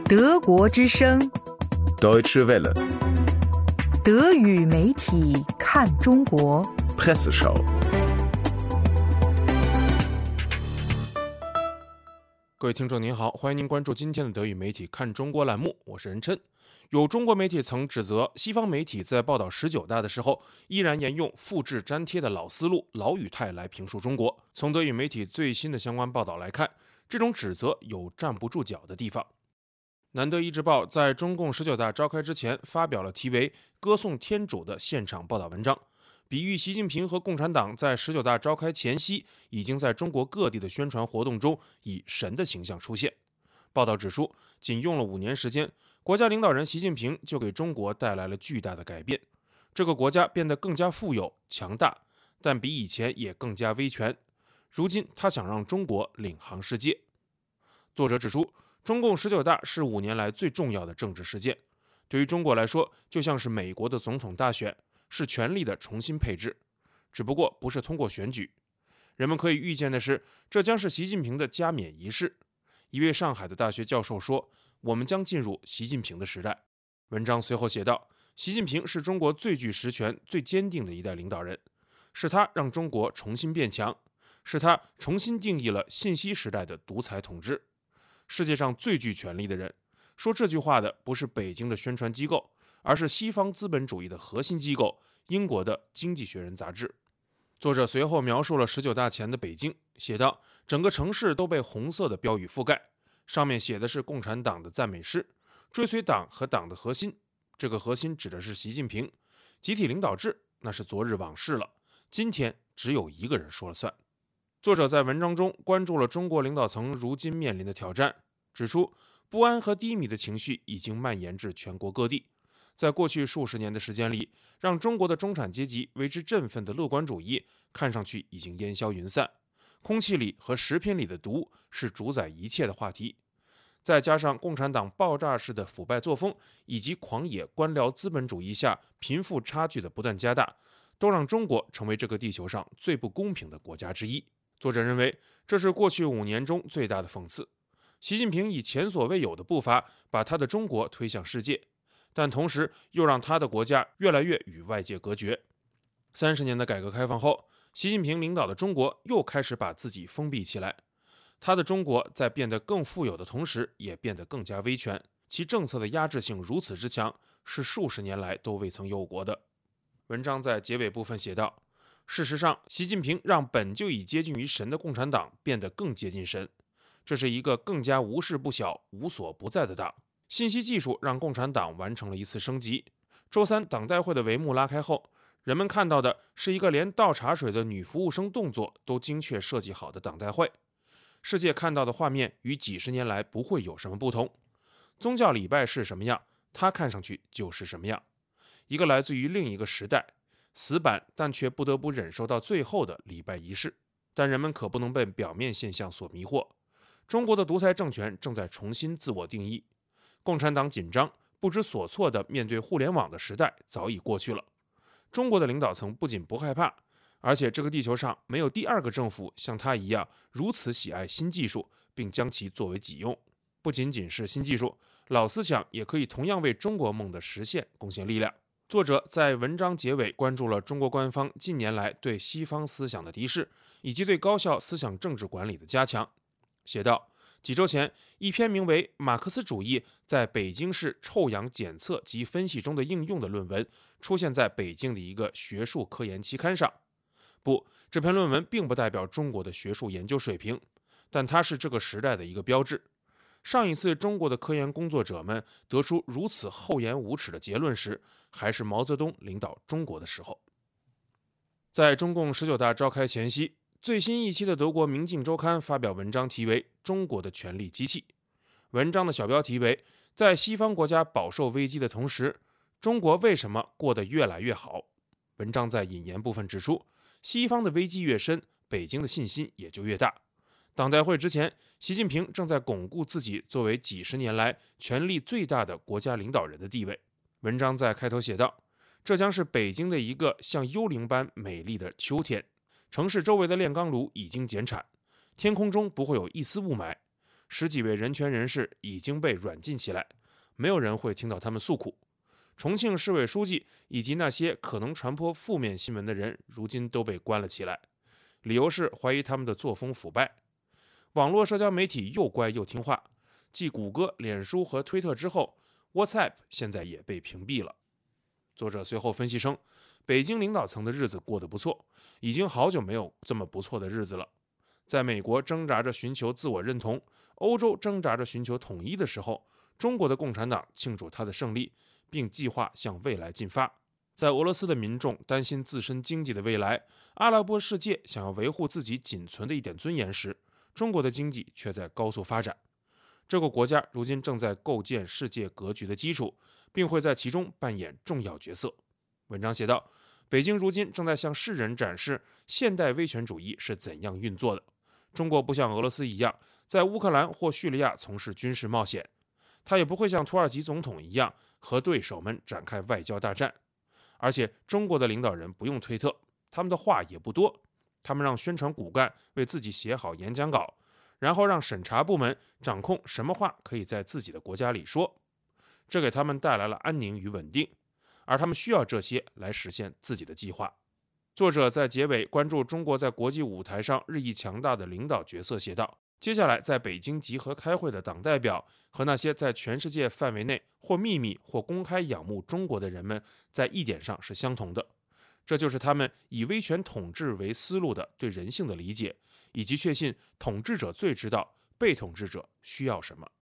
德国之声 Deutsche Welle 德语媒体看中国 Presseschau。 各位听众您好，欢迎您关注今天的德语媒体看中国栏目，我是任琛。有中国媒体曾指责西方媒体在报道19大的时候，依然沿用复制粘贴的老思路、老语态来评述中国。从德语媒体最新的相关报道来看，这种指责有站不住脚的地方。南德意志报在中共19大召开之前发表了题为《歌颂天主》的现场报道文章，比喻习近平和共产党在19大召开前夕已经在中国各地的宣传活动中以神的形象出现。报道指出，仅用了5年时间，国家领导人习近平就给中国带来了巨大的改变。这个国家变得更加富有、强大，但比以前也更加威权。如今他想让中国领航世界。作者指出，中共19大是5年来最重要的政治事件，对于中国来说，就像是美国的总统大选，是权力的重新配置，只不过不是通过选举。人们可以预见的是，这将是习近平的加冕仪式。一位上海的大学教授说，我们将进入习近平的时代。文章随后写道，习近平是中国最具实权、最坚定的一代领导人，是他让中国重新变强，是他重新定义了信息时代的独裁统治。世界上最具权力的人，说这句话的不是北京的宣传机构，而是西方资本主义的核心机构——英国的《经济学人》杂志。作者随后描述了19大前的北京，写道，整个城市都被红色的标语覆盖，上面写的是共产党的赞美诗，追随党和党的核心，这个核心指的是习近平。集体领导制那是昨日往事了，今天只有一个人说了算。作者在文章中关注了中国领导层如今面临的挑战，指出不安和低迷的情绪已经蔓延至全国各地。在过去数十年的时间里，让中国的中产阶级为之振奋的乐观主义看上去已经烟消云散，空气里和食品里的毒是主宰一切的话题。再加上共产党爆炸式的腐败作风以及狂野官僚资本主义下贫富差距的不断加大，都让中国成为这个地球上最不公平的国家之一。作者认为，这是过去5年中最大的讽刺。习近平以前所未有的步伐把他的中国推向世界，但同时又让他的国家越来越与外界隔绝。30年的改革开放后，习近平领导的中国又开始把自己封闭起来。他的中国在变得更富有的同时，也变得更加威权，其政策的压制性如此之强，是数十年来都未曾有过的。文章在结尾部分写道，事实上，习近平让本就已接近于神的共产党变得更接近神，这是一个更加无事不晓、无所不在的党。信息技术让共产党完成了一次升级。周三党代会的帷幕拉开后，人们看到的是一个连倒茶水的女服务生动作都精确设计好的党代会。世界看到的画面与几十年来不会有什么不同。宗教礼拜是什么样，它看上去就是什么样。一个来自于另一个时代，死板但却不得不忍受到最后的礼拜仪式。但人们可不能被表面现象所迷惑。中国的独裁政权正在重新自我定义。共产党紧张、不知所措地面对互联网的时代早已过去了。中国的领导层不仅不害怕，而且这个地球上没有第二个政府像他一样如此喜爱新技术，并将其作为己用。不仅仅是新技术，老思想也可以同样为中国梦的实现贡献力量。作者在文章结尾关注了中国官方近年来对西方思想的敌视，以及对高校思想政治管理的加强。写道，几周前，一篇名为《马克思主义在北京市臭氧检测及分析中的应用》的论文出现在北京的一个学术科研期刊上。不，这篇论文并不代表中国的学术研究水平，但它是这个时代的一个标志。上一次中国的科研工作者们得出如此厚颜无耻的结论时，还是毛泽东领导中国的时候。在中共19大召开前夕，最新一期的德国《明镜周刊》发表文章，题为《中国的权力机器》。文章的小标题为“在西方国家饱受危机的同时，中国为什么过得越来越好？”文章在引言部分指出，西方的危机越深，北京的信心也就越大。党代会之前，习近平正在巩固自己作为几十年来权力最大的国家领导人的地位。文章在开头写道，这将是北京的一个像幽灵般美丽的秋天，城市周围的炼钢炉已经减产，天空中不会有一丝雾霾， 10几位人权人士已经被软禁起来，没有人会听到他们诉苦。重庆市委书记以及那些可能传播负面新闻的人，如今都被关了起来，理由是怀疑他们的作风腐败。网络社交媒体又乖又听话，继谷歌、脸书和推特之后， WhatsApp 现在也被屏蔽了。作者随后分析称，北京领导层的日子过得不错，已经好久没有这么不错的日子了。在美国挣扎着寻求自我认同，欧洲挣扎着寻求统一的时候，中国的共产党庆祝他的胜利，并计划向未来进发。在俄罗斯的民众担心自身经济的未来，阿拉伯世界想要维护自己仅存的一点尊严时，中国的经济却在高速发展。这个国家如今正在构建世界格局的基础，并会在其中扮演重要角色。文章写道，北京如今正在向世人展示现代威权主义是怎样运作的。中国不像俄罗斯一样在乌克兰或叙利亚从事军事冒险，他也不会像土耳其总统一样和对手们展开外交大战。而且中国的领导人不用推特，他们的话也不多，他们让宣传骨干为自己写好演讲稿，然后让审查部门掌控什么话可以在自己的国家里说，这给他们带来了安宁与稳定，而他们需要这些来实现自己的计划。作者在结尾关注中国在国际舞台上日益强大的领导角色，写道，接下来在北京集合开会的党代表和那些在全世界范围内或秘密或公开仰慕中国的人们，在一点上是相同的，这就是他们以威权统治为思路的对人性的理解，以及确信统治者最知道被统治者需要什么。